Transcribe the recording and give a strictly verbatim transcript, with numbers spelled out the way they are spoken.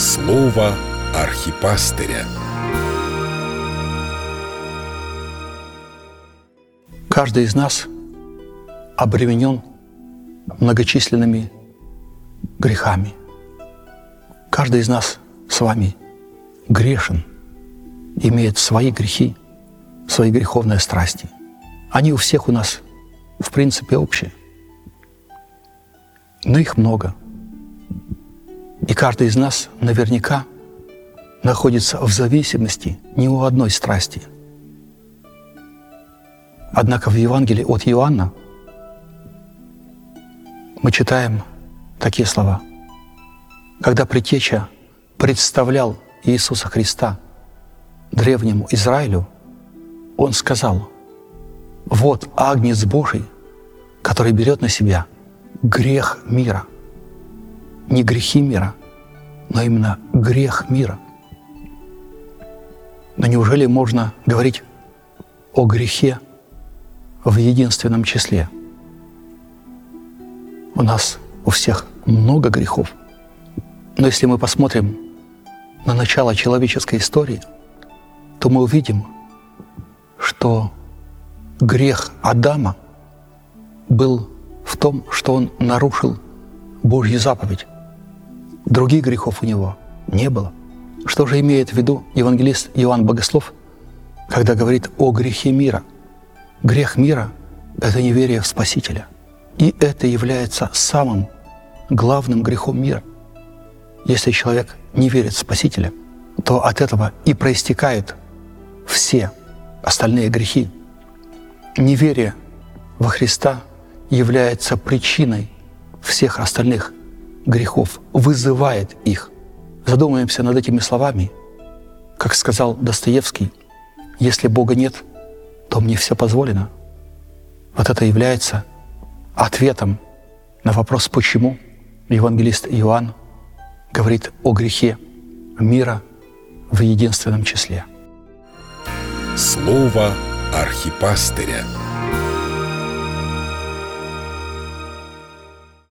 Слово архипастыря. Каждый из нас обременен многочисленными грехами. Каждый из нас с вами грешен, имеет свои грехи, свои греховные страсти. Они у всех у нас, в принципе, общие. Но их много. И каждый из нас наверняка находится в зависимости не у одной страсти. Однако в Евангелии от Иоанна мы читаем такие слова. Когда Предтеча представлял Иисуса Христа древнему Израилю, Он сказал: «Вот Агнец Божий, который берет на себя грех мира». Не грехи мира, но именно грех мира. Но неужели можно говорить о грехе в единственном числе? У нас у всех много грехов. Но если мы посмотрим на начало человеческой истории, то мы увидим, что грех Адама был в том, что он нарушил Божью заповедь. Других грехов у него не было. Что же имеет в виду евангелист Иоанн Богослов, когда говорит о грехе мира? Грех мира – это неверие в Спасителя. И это является самым главным грехом мира. Если человек не верит в Спасителя, то от этого и проистекают все остальные грехи. Неверие во Христа является причиной всех остальных грехов, вызывает их. Задумаемся над этими словами. Как сказал Достоевский: «Если Бога нет, то мне все позволено». Вот это является ответом на вопрос, почему евангелист Иоанн говорит о грехе мира в единственном числе. Слово архипастыря.